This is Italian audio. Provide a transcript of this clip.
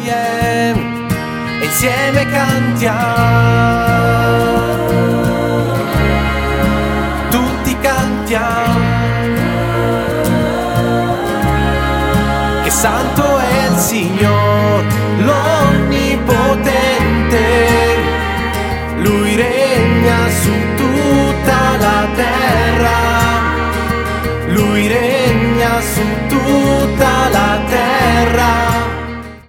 alleluia, e insieme cantiamo, tutti cantiamo, che santo è il Signore.